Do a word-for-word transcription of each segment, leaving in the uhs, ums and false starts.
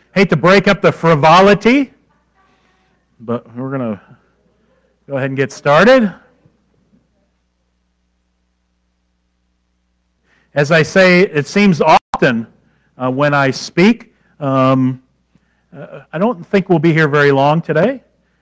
Hate to break up the frivolity, but we're going to go ahead and get started. As I say, it seems often uh, when I speak, um, uh, I don't think we'll be here very long today.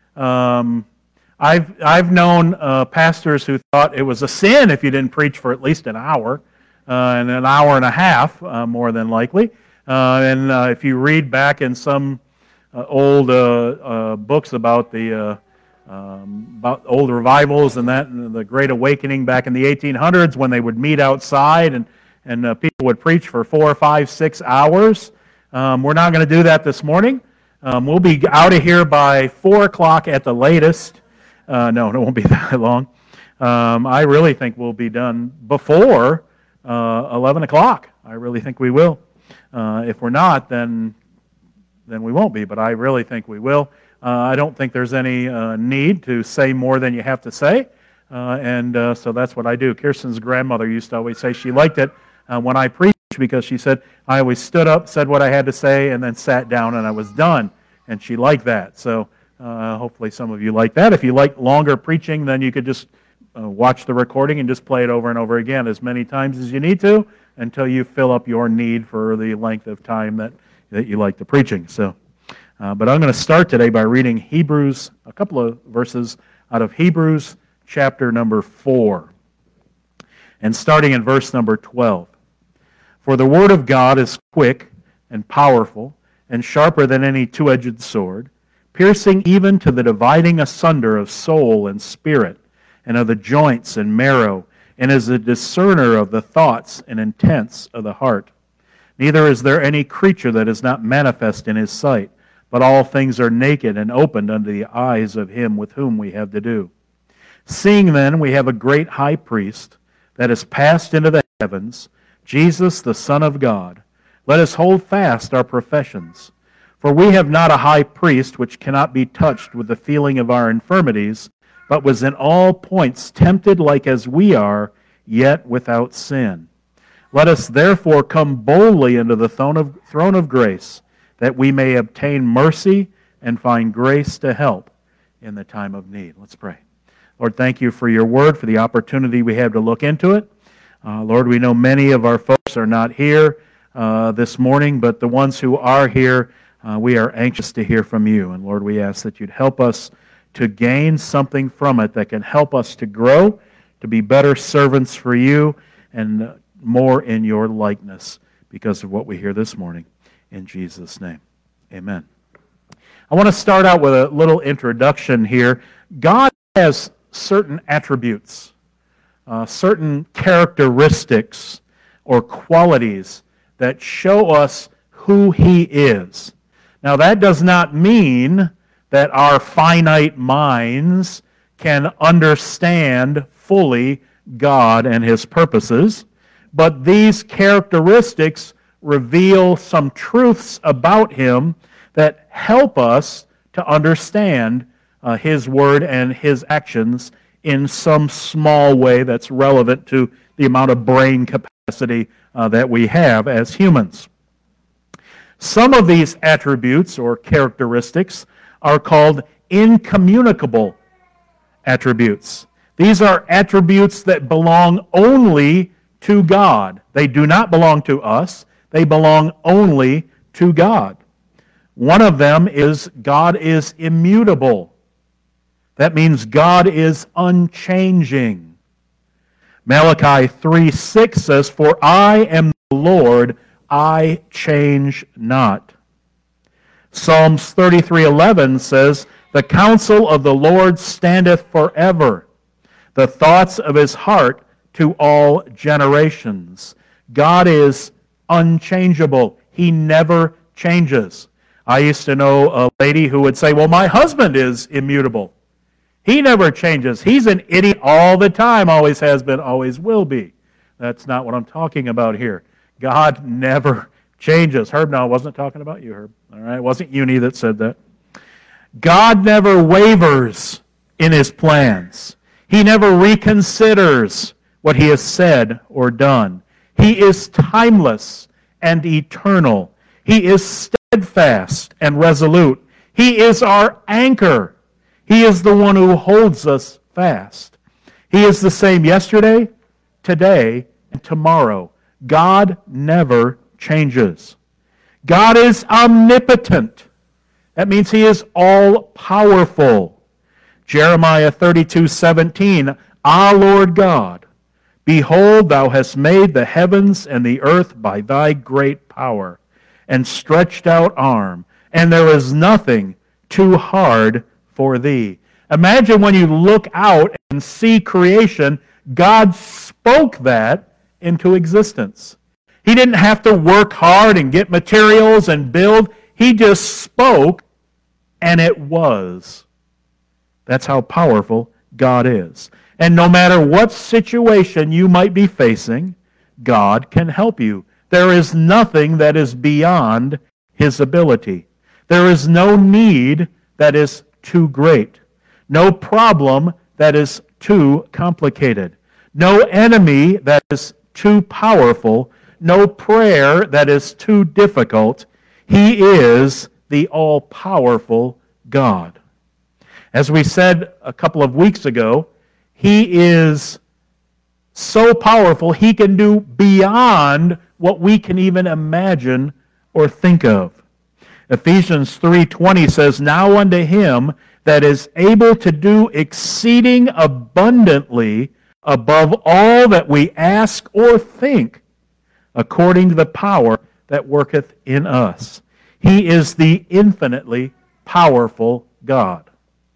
Um, I've I've known uh, pastors who thought it was a sin if you didn't preach for at least an hour, uh, and an hour and a half, uh, more than likely. Uh, and uh, if you read back in some uh, old uh, uh, books about the uh, um, about old revivals and that, and the Great Awakening back in the eighteen hundreds, when they would meet outside and and uh, people would preach for four, five, six hours. Um, we're not going to do that this morning. Um, we'll be out of here by four o'clock at the latest. Uh, no, it won't be that long. Um, I really think we'll be done before uh, eleven o'clock. I really think we will. Uh, if we're not, then then we won't be, but I really think we will. Uh, I don't think there's any uh, need to say more than you have to say, uh, and uh, so that's what I do. Kirsten's grandmother used to always say she liked it uh, when I preached because she said I always stood up, said what I had to say, and then sat down and I was done, and she liked that. So uh, hopefully some of you like that. If you like longer preaching, then you could just uh, watch the recording and just play it over and over again as many times as you need to, until you fill up your need for the length of time that, that you like the preaching. So, uh, but I'm going to start today by reading Hebrews, a couple of verses out of Hebrews chapter number four, and starting in verse number twelve. For the word of God is quick and powerful and sharper than any two-edged sword, piercing even to the dividing asunder of soul and spirit, and of the joints and marrow, and is a discerner of the thoughts and intents of the heart. Neither is there any creature that is not manifest in his sight, but all things are naked and opened unto the eyes of him with whom we have to do. Seeing then we have a great high priest that is passed into the heavens, Jesus the Son of God, let us hold fast our professions. For we have not a high priest which cannot be touched with the feeling of our infirmities, but was in all points tempted like as we are, yet without sin. Let us therefore come boldly into the throne of, throne of grace, that we may obtain mercy and find grace to help in the time of need. Let's pray. Lord, thank you for your word, for the opportunity we have to look into it. Uh, Lord, we know many of our folks are not here uh, this morning, but the ones who are here, uh, we are anxious to hear from you. And Lord, we ask that you'd help us to gain something from it that can help us to grow, to be better servants for you, and more in your likeness because of what we hear this morning. In Jesus' name, amen. I want to start out with a little introduction here. God has certain attributes, uh, certain characteristics or qualities that show us who He is. Now, that does not mean that our finite minds can understand fully God and His purposes, but these characteristics reveal some truths about Him that help us to understand uh, His Word and His actions in some small way that's relevant to the amount of brain capacity uh, that we have as humans. Some of these attributes or characteristics are called incommunicable attributes. These are attributes that belong only to God. They do not belong to us. They belong only to God. One of them is God is immutable. That means God is unchanging. Malachi three six says, "For I am the Lord, I change not." Psalms thirty-three eleven says, "The counsel of the Lord standeth forever, the thoughts of His heart to all generations." God is unchangeable. He never changes. I used to know a lady who would say, "Well, my husband is immutable. He never changes. He's an idiot all the time, always has been, always will be." That's not what I'm talking about here. God never changes. Herb, no, I wasn't talking about you, Herb. All right, it wasn't Uni that said that. God never wavers in His plans. He never reconsiders what He has said or done. He is timeless and eternal. He is steadfast and resolute. He is our anchor. He is the one who holds us fast. He is the same yesterday, today, and tomorrow. God never changes. God is omnipotent. That means He is all-powerful. Jeremiah thirty-two seventeen, Ah, Lord God, behold, Thou hast made the heavens and the earth by Thy great power and stretched out arm, and there is nothing too hard for Thee. Imagine when you look out and see creation, God spoke that into existence. He didn't have to work hard and get materials and build. He just spoke, and it was. That's how powerful God is. And no matter what situation you might be facing, God can help you. There is nothing that is beyond His ability. There is no need that is too great. No problem that is too complicated. No enemy that is too powerful. No prayer that is too difficult. He is the all-powerful God. As we said a couple of weeks ago, He is so powerful, He can do beyond what we can even imagine or think of. Ephesians three twenty says, Now unto Him that is able to do exceeding abundantly above all that we ask or think, according to the power that worketh in us. He is the infinitely powerful God.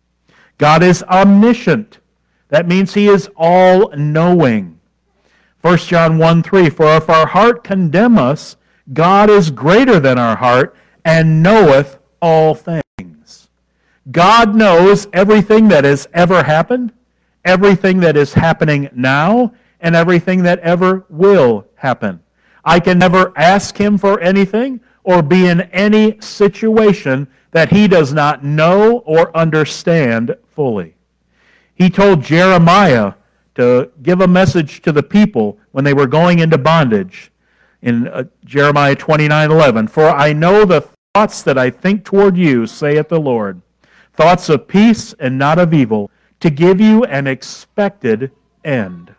God is omniscient. That means He is all-knowing. First John one three, For if our heart condemn us, God is greater than our heart, and knoweth all things. God knows everything that has ever happened, everything that is happening now, and everything that ever will happen. I can never ask Him for anything or be in any situation that He does not know or understand fully. He told Jeremiah to give a message to the people when they were going into bondage in uh, Jeremiah twenty-nine eleven. For I know the thoughts that I think toward you, saith the Lord, thoughts of peace and not of evil, to give you an expected end.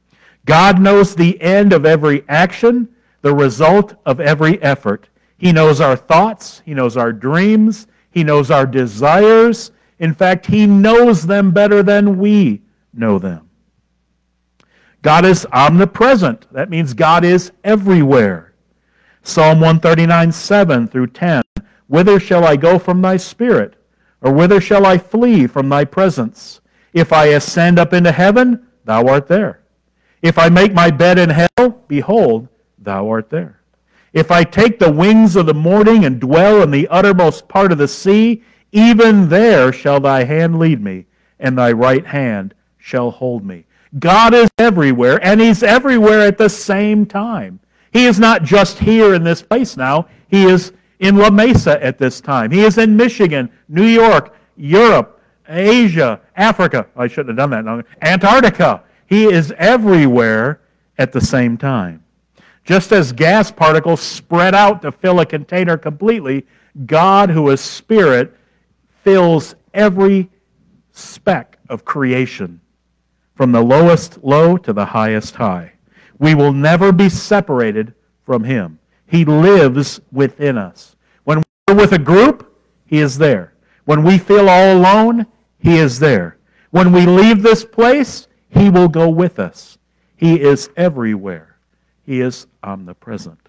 God knows the end of every action, the result of every effort. He knows our thoughts. He knows our dreams. He knows our desires. In fact, He knows them better than we know them. God is omnipresent. That means God is everywhere. Psalm one thirty-nine, seven through ten. Whither shall I go from Thy Spirit? Or whither shall I flee from Thy presence? If I ascend up into heaven, Thou art there. If I make my bed in hell, behold, Thou art there. If I take the wings of the morning and dwell in the uttermost part of the sea, even there shall Thy hand lead me, and Thy right hand shall hold me. God is everywhere, and He's everywhere at the same time. He is not just here in this place now. He is in La Mesa at this time. He is in Michigan, New York, Europe, Asia, Africa. I shouldn't have done that. No, Antarctica. He is everywhere at the same time. Just as gas particles spread out to fill a container completely, God, who is Spirit, fills every speck of creation, from the lowest low to the highest high. We will never be separated from Him. He lives within us. When we're with a group, He is there. When we feel all alone, He is there. When we leave this place, He will go with us. He is everywhere. He is omnipresent.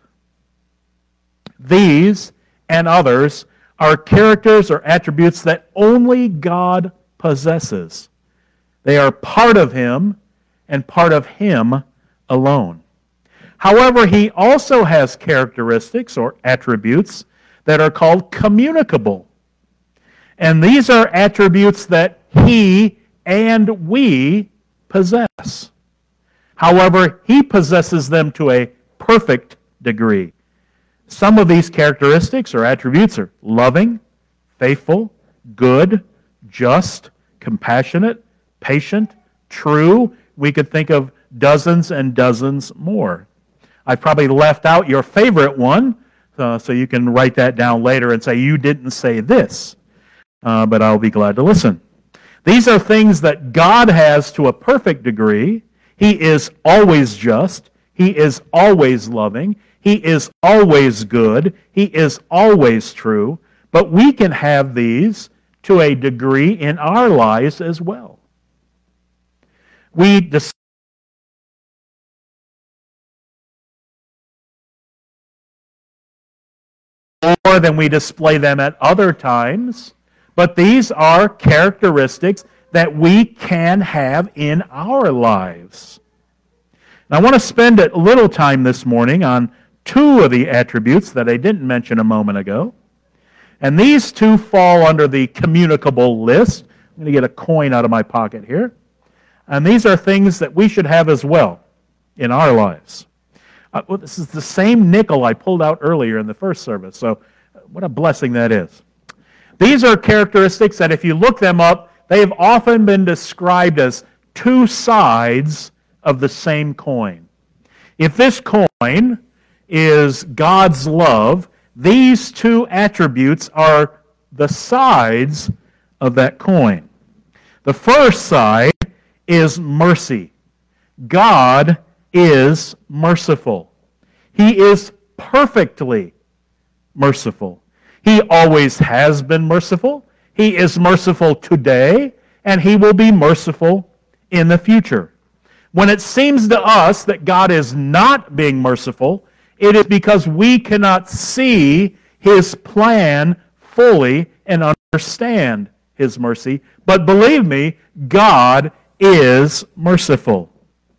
These and others are characters or attributes that only God possesses. They are part of Him and part of Him alone. However, He also has characteristics or attributes that are called communicable. And these are attributes that He and we possess. However, He possesses them to a perfect degree. Some of these characteristics or attributes are loving, faithful, good, just, compassionate, patient, true. We could think of dozens and dozens more. I probably left out your favorite one, uh, so you can write that down later and say, you didn't say this, uh, but I'll be glad to listen. These are things that God has to a perfect degree. He is always just. He is always loving. He is always good. He is always true. But we can have these to a degree in our lives as well. We dis- more than we display them at other times, but these are characteristics that we can have in our lives. Now, I want to spend a little time this morning on two of the attributes that I didn't mention a moment ago. And these two fall under the communicable list. I'm going to get a coin out of my pocket here. And these are things that we should have as well in our lives. Uh, well, this is the same nickel I pulled out earlier in the first service, so what a blessing that is. These are characteristics that if you look them up, they have often been described as two sides of the same coin. If this coin is God's love, these two attributes are the sides of that coin. The first side is mercy. God is merciful. He is perfectly merciful. He always has been merciful. He is merciful today, and He will be merciful in the future. When it seems to us that God is not being merciful, it is because we cannot see His plan fully and understand His mercy. But believe me, God is merciful.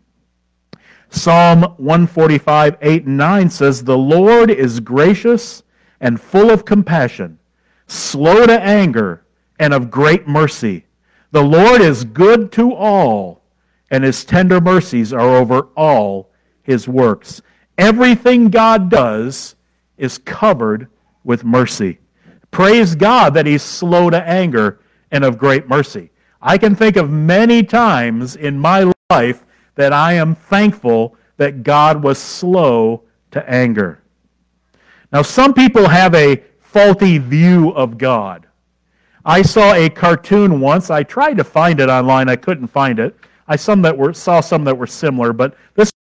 Psalm one forty-five, eight and nine says, "The Lord is gracious and full of compassion, slow to anger, and of great mercy. The Lord is good to all, and His tender mercies are over all His works." Everything God does is covered with mercy. Praise God that He's slow to anger and of great mercy. I can think of many times in my life that I am thankful that God was slow to anger. Now, some people have a faulty view of God. I saw a cartoon once. I tried to find it online. I couldn't find it. I some that were, saw some that were similar, but this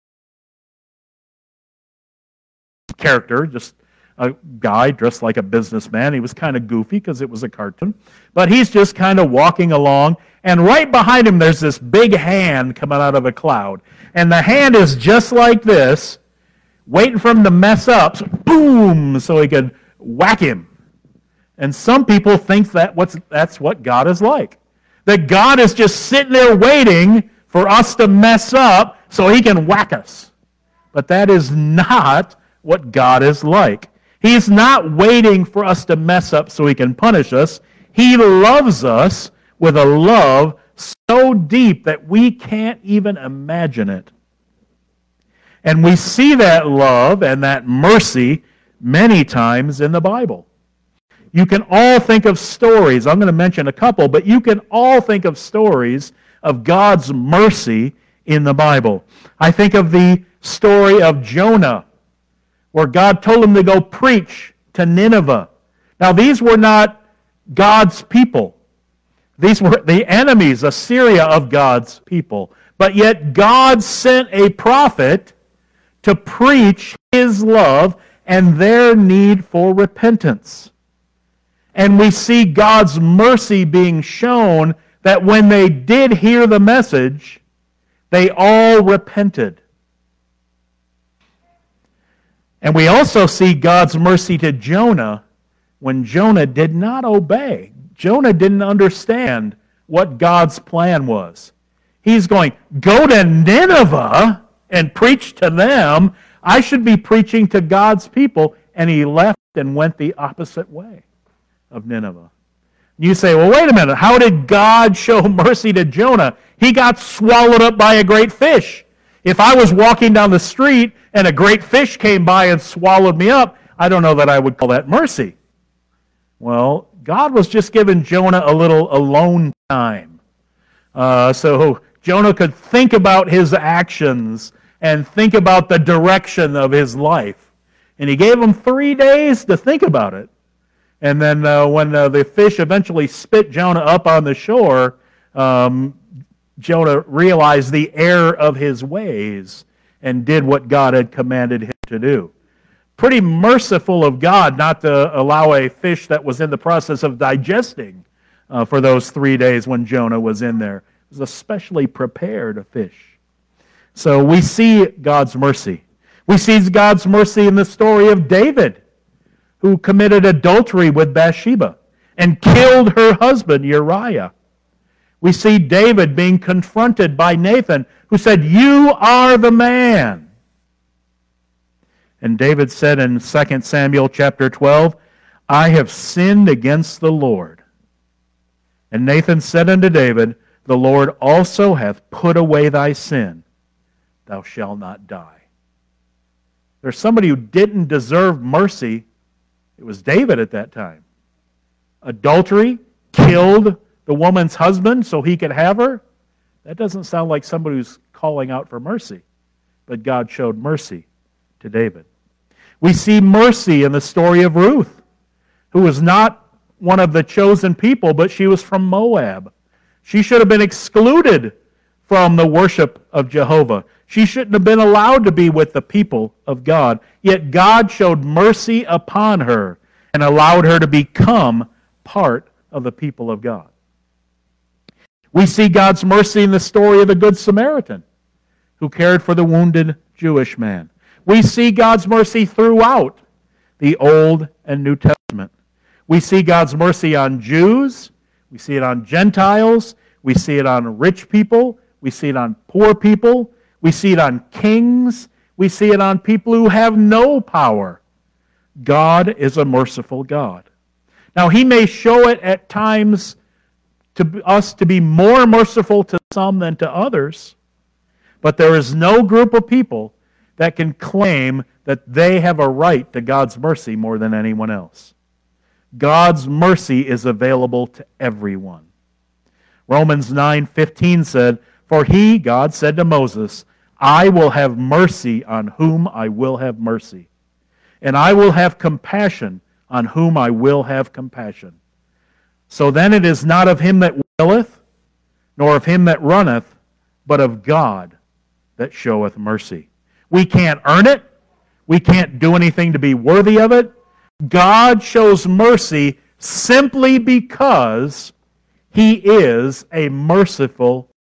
character, just a guy dressed like a businessman. He was kind of goofy because it was a cartoon. But he's just kind of walking along, and right behind him there's this big hand coming out of a cloud. And the hand is just like this, waiting for him to mess up, so boom, so he could whack him. And some people think that what's, that's what God is like. That God is just sitting there waiting for us to mess up so He can whack us. But that is not what God is like. He's not waiting for us to mess up so He can punish us. He loves us with a love so deep that we can't even imagine it. And we see that love and that mercy many times in the Bible. You can all think of stories. I'm going to mention a couple, but you can all think of stories of God's mercy in the Bible. I think of the story of Jonah, where God told him to go preach to Nineveh. Now, these were not God's people. These were the enemies, Assyria, of God's people. But yet God sent a prophet to preach His love and their need for repentance. And we see God's mercy being shown that when they did hear the message, they all repented. And we also see God's mercy to Jonah when Jonah did not obey. Jonah didn't understand what God's plan was. He's going, go to Nineveh and preach to them. I should be preaching to God's people. And he left and went the opposite way of Nineveh. You say, well, wait a minute. How did God show mercy to Jonah? He got swallowed up by a great fish. If I was walking down the street and a great fish came by and swallowed me up, I don't know that I would call that mercy. Well, God was just giving Jonah a little alone time. Uh, so Jonah could think about his actions and think about the direction of his life. And he gave them three days to think about it. And then uh, when uh, the fish eventually spit Jonah up on the shore, um, Jonah realized the error of his ways and did what God had commanded him to do. Pretty merciful of God not to allow a fish that was in the process of digesting uh, for those three days when Jonah was in there. It was a specially prepared fish. So we see God's mercy. We see God's mercy in the story of David, who committed adultery with Bathsheba and killed her husband Uriah. We see David being confronted by Nathan, who said, "You are the man." And David said in Second Samuel chapter twelve, "I have sinned against the Lord." And Nathan said unto David, "The Lord also hath put away thy sin. Thou shalt not die." There's somebody who didn't deserve mercy. It was David at that time. Adultery, killed the woman's husband so he could have her. That doesn't sound like somebody who's calling out for mercy. But God showed mercy to David. We see mercy in the story of Ruth, who was not one of the chosen people, but she was from Moab. She should have been excluded from the worship of Jehovah. She shouldn't have been allowed to be with the people of God. Yet God showed mercy upon her and allowed her to become part of the people of God. We see God's mercy in the story of the Good Samaritan, who cared for the wounded Jewish man. We see God's mercy throughout the Old and New Testament. We see God's mercy on Jews. We see it on Gentiles. We see it on rich people. We see it on poor people. We see it on kings. We see it on people who have no power. God is a merciful God. Now, He may show it at times to us to be more merciful to some than to others, but there is no group of people that can claim that they have a right to God's mercy more than anyone else. God's mercy is available to everyone. Romans nine fifteen said, "For He," God said to Moses, "I will have mercy on whom I will have mercy, and I will have compassion on whom I will have compassion. So then it is not of him that willeth, nor of him that runneth, but of God that showeth mercy." We can't earn it. We can't do anything to be worthy of it. God shows mercy simply because He is a merciful God.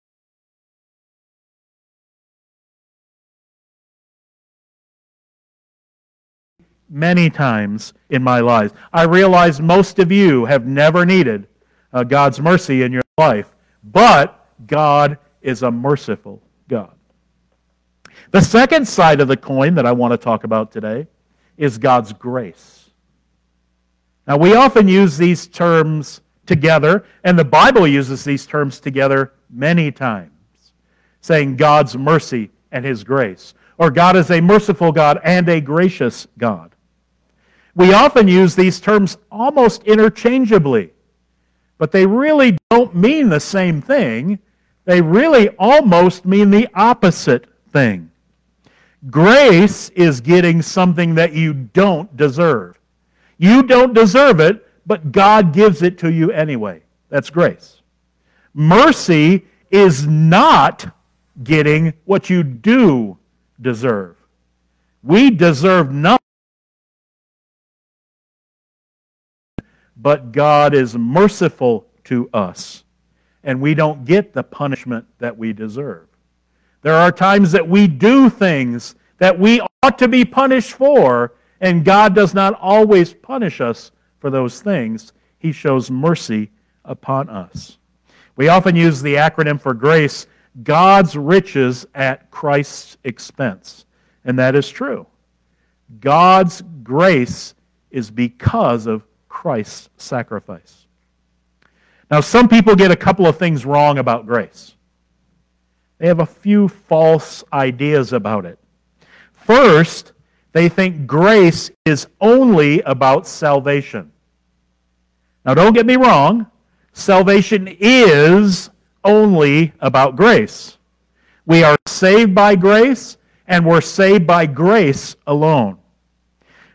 Many times in my life, I realize most of you have never needed uh, God's mercy in your life, but God is a merciful God. The second side of the coin that I want to talk about today is God's grace. Now, we often use these terms together, and the Bible uses these terms together many times, saying God's mercy and His grace, or God is a merciful God and a gracious God. We often use these terms almost interchangeably, but they really don't mean the same thing. They really almost mean the opposite thing. Grace is getting something that you don't deserve. You don't deserve it, but God gives it to you anyway. That's grace. Mercy is not getting what you do deserve. We deserve nothing, but God is merciful to us, and we don't get the punishment that we deserve. There are times that we do things that we ought to be punished for, and God does not always punish us for those things. He shows mercy upon us. We often use the acronym for grace, God's riches at Christ's expense. And that is true. God's grace is because of Christ's sacrifice. Now, some people get a couple of things wrong about grace. They have a few false ideas about it. First, they think grace is only about salvation. Now, don't get me wrong. Salvation is only about grace. We are saved by grace, and we're saved by grace alone.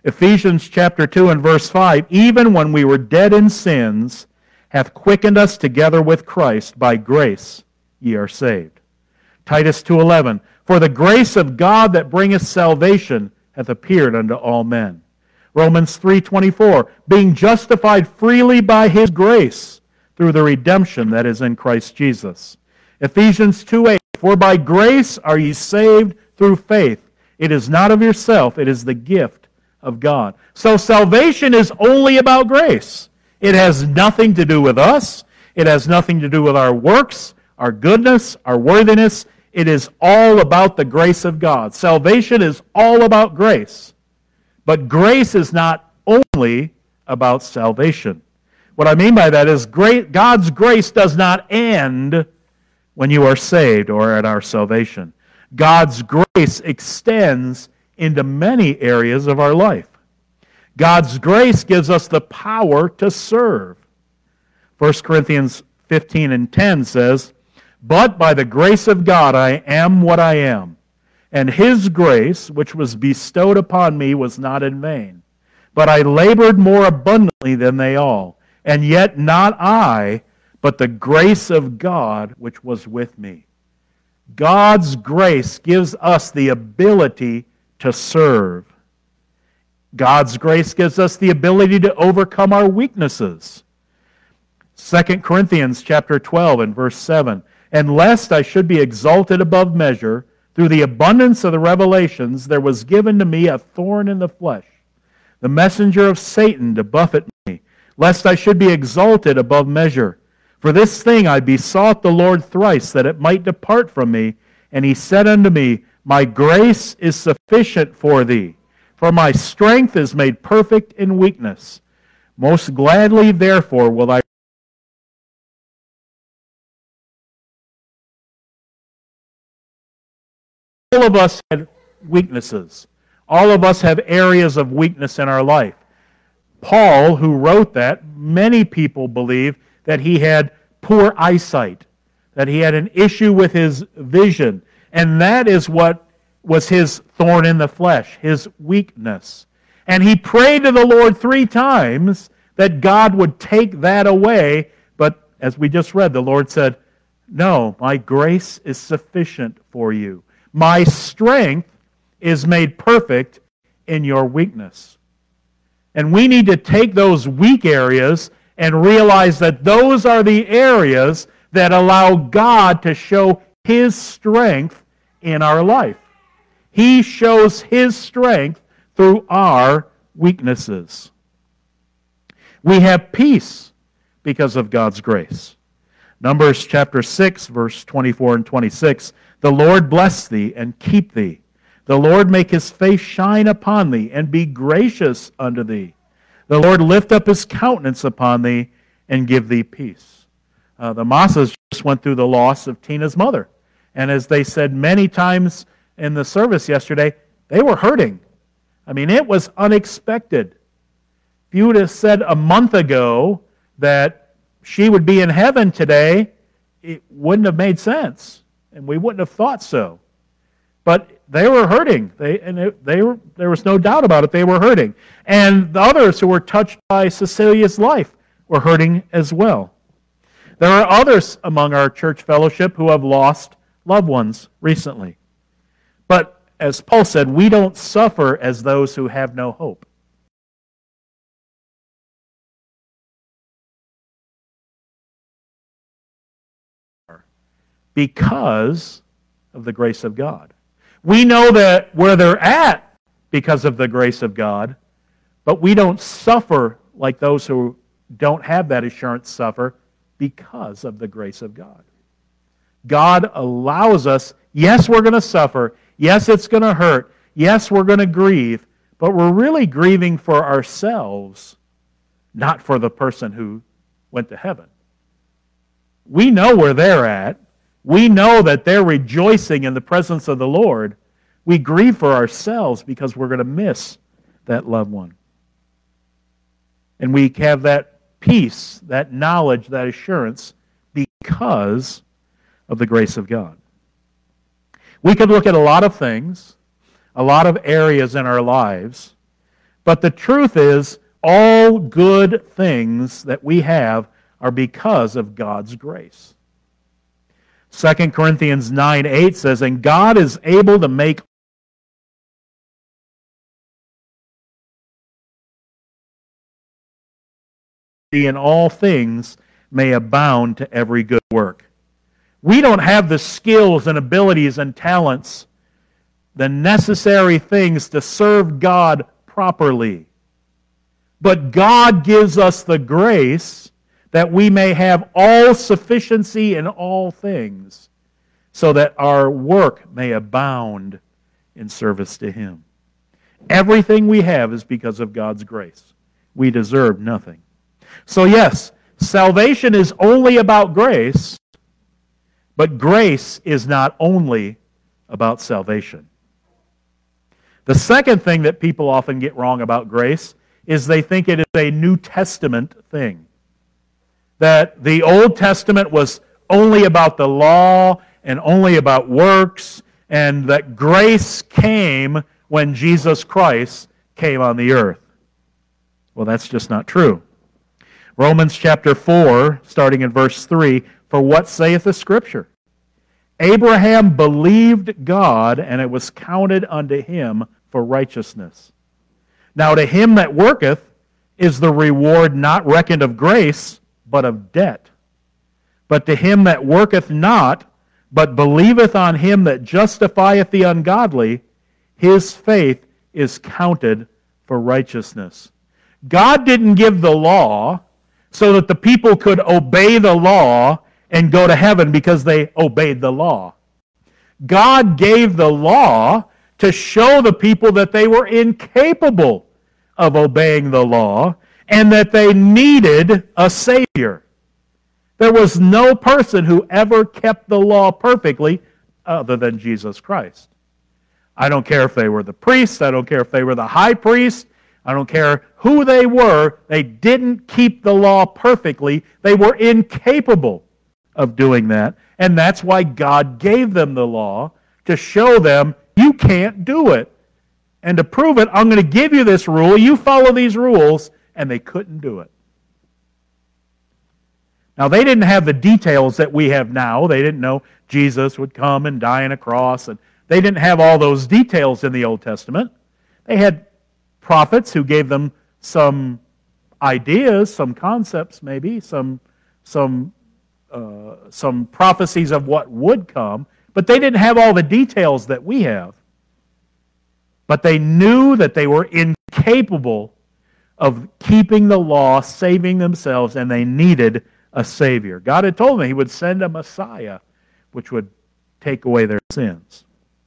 Ephesians chapter two and verse five, even when we were dead in sins, hath quickened us together with Christ. By grace ye are saved. Titus two eleven, for the grace of God that bringeth salvation hath appeared unto all men. Romans three twenty-four, being justified freely by his grace through the redemption that is in Christ Jesus. Ephesians two eight, for by grace are ye saved through faith. It is not of yourself, it is the gift of God. So salvation is only about grace. It has nothing to do with us. It has nothing to do with our works, our goodness, our worthiness. It is all about the grace of God. Salvation is all about grace. But grace is not only about salvation. What I mean by that is great, God's grace does not end when you are saved or at our salvation. God's grace extends into many areas of our life. God's grace gives us the power to serve. First Corinthians fifteen and ten says, but by the grace of God I am what I am, and his grace, which was bestowed upon me, was not in vain. But I labored more abundantly than they all, and yet not I, but the grace of God which was with me. God's grace gives us the ability to serve. God's grace gives us the ability to overcome our weaknesses. Second Corinthians chapter twelve and verse seven, and lest I should be exalted above measure, through the abundance of the revelations there was given to me a thorn in the flesh, the messenger of Satan to buffet me, lest I should be exalted above measure. For this thing I besought the Lord thrice, that it might depart from me. And he said unto me, my grace is sufficient for thee, for my strength is made perfect in weakness. Most gladly therefore will I all of us have weaknesses. All of us have areas of weakness in our life. Paul, who wrote that, many people believe that he had poor eyesight, that he had an issue with his vision, and that is what was his thorn in the flesh, his weakness. And he prayed to the Lord three times that God would take that away, but as we just read, the Lord said, no, my grace is sufficient for you. My strength is made perfect in your weakness. And we need to take those weak areas and realize that those are the areas that allow God to show his strength in our life. He shows his strength through our weaknesses. We have peace because of God's grace. Numbers chapter six, verse twenty-four and twenty-six, the Lord bless thee and keep thee. The Lord make his face shine upon thee and be gracious unto thee. The Lord lift up his countenance upon thee and give thee peace. Uh, the Massas just went through the loss of Tina's mother. And as they said many times in the service yesterday, they were hurting. I mean, it was unexpected. If you would have said a month ago that she would be in heaven today, it wouldn't have made sense. And we wouldn't have thought so. But they were hurting. They, and it, they were, there was no doubt about it. They were hurting. And the others who were touched by Cecilia's life were hurting as well. There are others among our church fellowship who have lost loved ones recently. But as Paul said, we don't suffer as those who have no hope. Because of the grace of God. We know that where they're at because of the grace of God, but we don't suffer like those who don't have that assurance suffer because of the grace of God. God allows us, yes, we're going to suffer, yes, it's going to hurt, yes, we're going to grieve, but we're really grieving for ourselves, not for the person who went to heaven. We know where they're at. We know that they're rejoicing in the presence of the Lord. We grieve for ourselves because we're going to miss that loved one. And we have that peace, that knowledge, that assurance because of the grace of God. We could look at a lot of things, a lot of areas in our lives, But the truth is, all good things that we have are because of God's grace. Second Corinthians nine eight says, "And God is able to make in all things may abound to every good work." We don't have the skills and abilities and talents, the necessary things to serve God properly. But God gives us the grace that we may have all sufficiency in all things, so that our work may abound in service to Him. Everything we have is because of God's grace. We deserve nothing. So yes, salvation is only about grace, but grace is not only about salvation. The second thing that people often get wrong about grace is they think it is a New Testament thing. That the Old Testament was only about the law and only about works, and that grace came when Jesus Christ came on the earth. Well, that's just not true. Romans chapter four, starting in verse three, "For what saith the Scripture? Abraham believed God, and it was counted unto him for righteousness. Now to him that worketh is the reward not reckoned of grace, but of debt. But to him that worketh not, but believeth on him that justifieth the ungodly, his faith is counted for righteousness." God didn't give the law so that the people could obey the law and go to heaven because they obeyed the law. God gave the law to show the people that they were incapable of obeying the law and that they needed a Savior. There was no person who ever kept the law perfectly other than Jesus Christ. I don't care if they were the priests, I don't care if they were the high priest, I don't care who they were, they didn't keep the law perfectly. They were incapable of doing that. And that's why God gave them the law, to show them you can't do it. And to prove it, I'm going to give you this rule, you follow these rules, and they couldn't do it. Now, they didn't have the details that we have now. They didn't know Jesus would come and die on a cross, and they didn't have all those details in the Old Testament. They had prophets who gave them some ideas, some concepts maybe, some, some, uh, some prophecies of what would come, but they didn't have all the details that we have. But they knew that they were incapable of keeping the law, saving themselves, and they needed a Savior. God had told them He would send a Messiah which would take away their sins.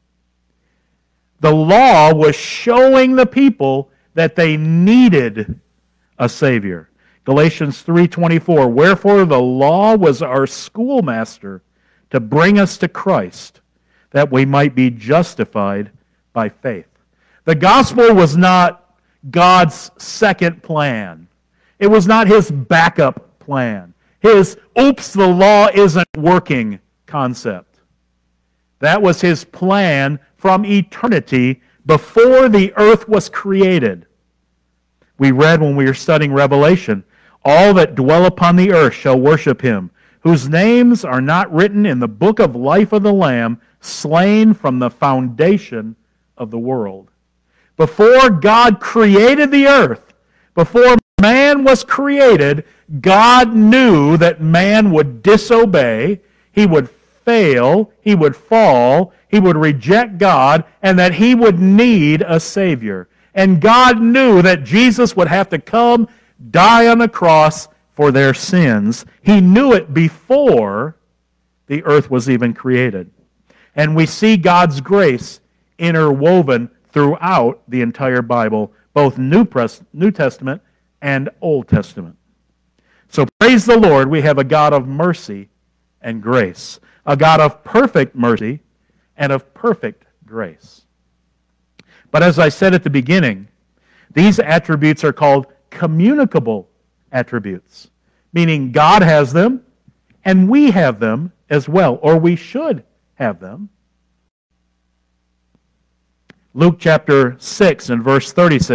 The law was showing the people that they needed a Savior. Galatians three twenty-four, "Wherefore the law was our schoolmaster to bring us to Christ, that we might be justified by faith." The gospel was not God's second plan. It was not His backup plan. His, oops, the law isn't working concept. That was His plan from eternity before the earth was created. We read when we were studying Revelation, "All that dwell upon the earth shall worship Him, whose names are not written in the book of life of the Lamb, slain from the foundation of the world." Before God created the earth, before man was created, God knew that man would disobey, he would fail, he would fall, he would reject God, and that he would need a Savior. And God knew that Jesus would have to come, die on the cross for their sins. He knew it before the earth was even created. And we see God's grace interwoven throughout the entire Bible, both New Testament and Old Testament. So praise the Lord, we have a God of mercy and grace, a God of perfect mercy and of perfect grace. But as I said at the beginning, these attributes are called communicable attributes, meaning God has them and we have them as well, or we should have them. Luke chapter six and verse thirty-six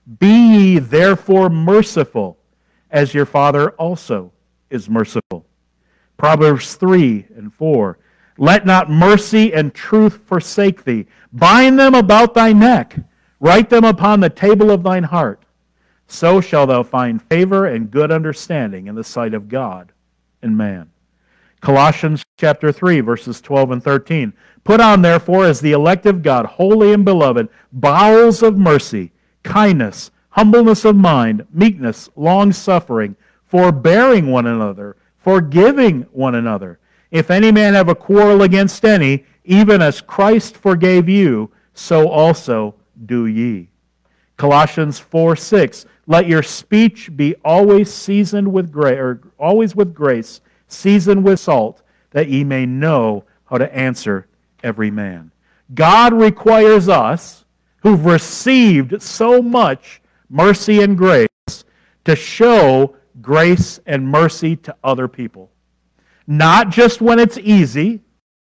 Be ye therefore merciful, as your Father also is merciful. Proverbs three and four. Let not mercy and truth forsake thee. Bind them about thy neck. Write them upon the table of thine heart. So shalt thou find favor and good understanding in the sight of God and man. Colossians chapter three, verses twelve and thirteen. Put on, therefore, as the elect of God, holy and beloved, bowels of mercy, kindness, humbleness of mind, meekness, long-suffering, forbearing one another, forgiving one another. If any man have a quarrel against any, even as Christ forgave you, so also do ye. Colossians four six. Let your speech be always seasoned with grace, or always with grace, seasoned with salt, that ye may know how to answer every man. God requires us, who've received so much mercy and grace, to show grace and mercy to other people. Not just when it's easy.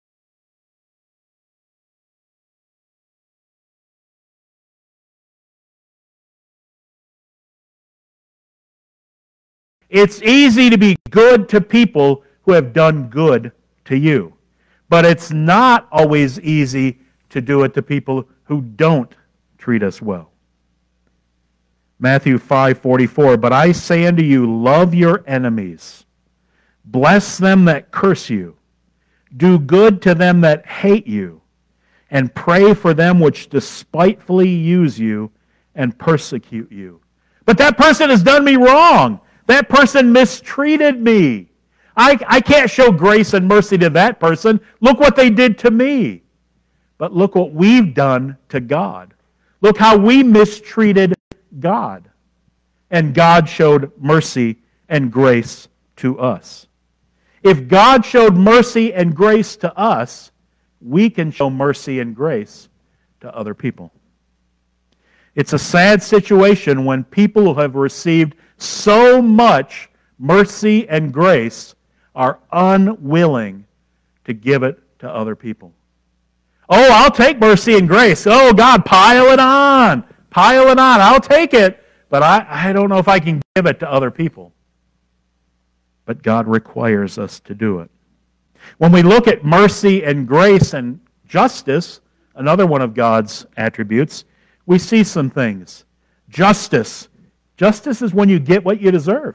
It's easy to be good to people who have done good to you. But it's not always easy to do it to people who don't treat us well. Matthew five forty-four. But I say unto you, love your enemies. Bless them that curse you. Do good to them that hate you. And pray for them which despitefully use you and persecute you. But that person has done me wrong. That person mistreated me. I, I can't show grace and mercy to that person. Look what they did to me. But look what we've done to God. Look how we mistreated God. And God showed mercy and grace to us. If God showed mercy and grace to us, we can show mercy and grace to other people. It's a sad situation when people who have received so much mercy and grace are unwilling to give it to other people. Oh, I'll take mercy and grace. Oh, God, pile it on. Pile it on. I'll take it. But I, I don't know if I can give it to other people. But God requires us to do it. When we look at mercy and grace and justice, another one of God's attributes, we see some things. Justice. Justice is when you get what you deserve.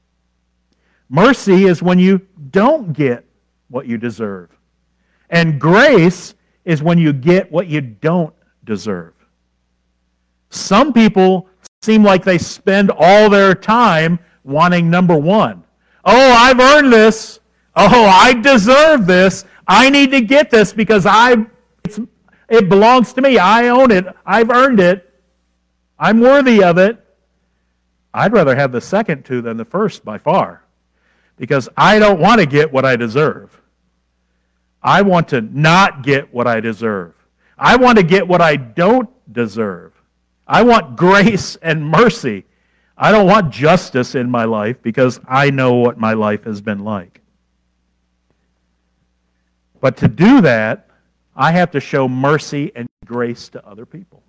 Mercy is when you don't get what you deserve. And grace is when you get what you don't deserve. Some people seem like they spend all their time wanting number one. Oh, I've earned this. Oh, I deserve this. I need to get this because I, it's, it belongs to me. I own it. I've earned it. I'm worthy of it. I'd rather have the second two than the first by far, because I don't want to get what I deserve. I want to not get what I deserve. I want to get what I don't deserve. I want grace and mercy. I don't want justice in my life because I know what my life has been like. But to do that, I have to show mercy and grace to other people.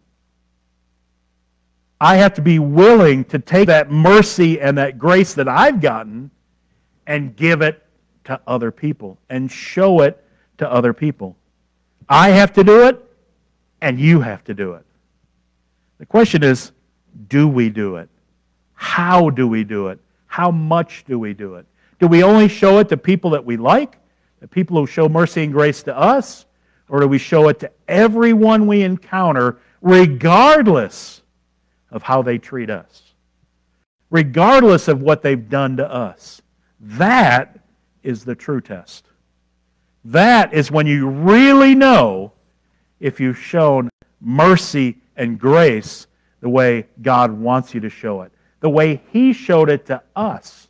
I have to be willing to take that mercy and that grace that I've gotten and give it to other people and show it to other people. I have to do it, and you have to do it. The question is, do we do it? How do we do it? How much do we do it? Do we only show it to people that we like, the people who show mercy and grace to us, or do we show it to everyone we encounter, regardless of how they treat us, regardless of what they've done to us? That is the true test. That is when you really know if you've shown mercy and grace the way God wants you to show it, the way He showed it to us.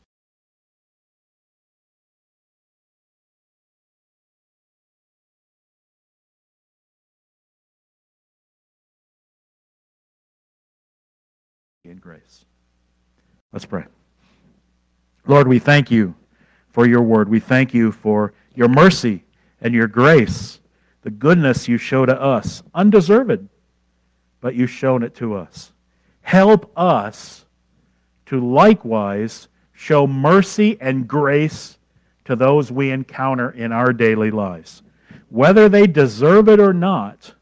In grace. Let's pray. Lord, we thank you for your word. We thank you for your mercy and your grace, the goodness you show to us, undeserved, but you've shown it to us. help us to likewise show mercy and grace to those we encounter in our daily lives. Whether they deserve it or not,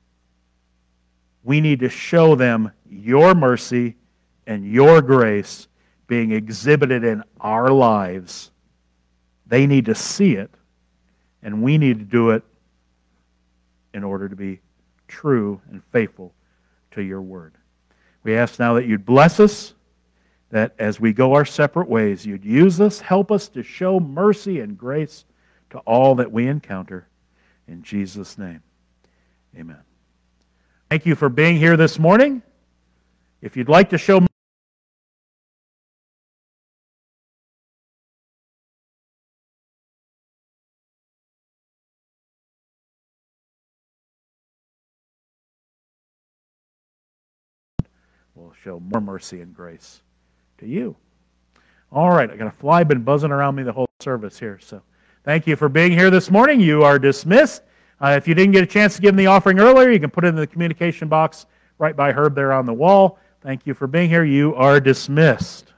we need to show them your mercy and your grace being exhibited in our lives. They need to see it, and we need to do it in order to be true and faithful to your word. We ask now that you'd bless us, that as we go our separate ways, you'd use us, help us to show mercy and grace to all that we encounter. In Jesus' name, amen. Thank you for being here this morning. If you'd like to show will show more mercy and grace to you. All right, I got a fly been buzzing around me the whole service here. So thank you for being here this morning. You are dismissed. Uh, if you didn't get a chance to give them the offering earlier, you can put it in the communication box right by Herb there on the wall. Thank you for being here. You are dismissed.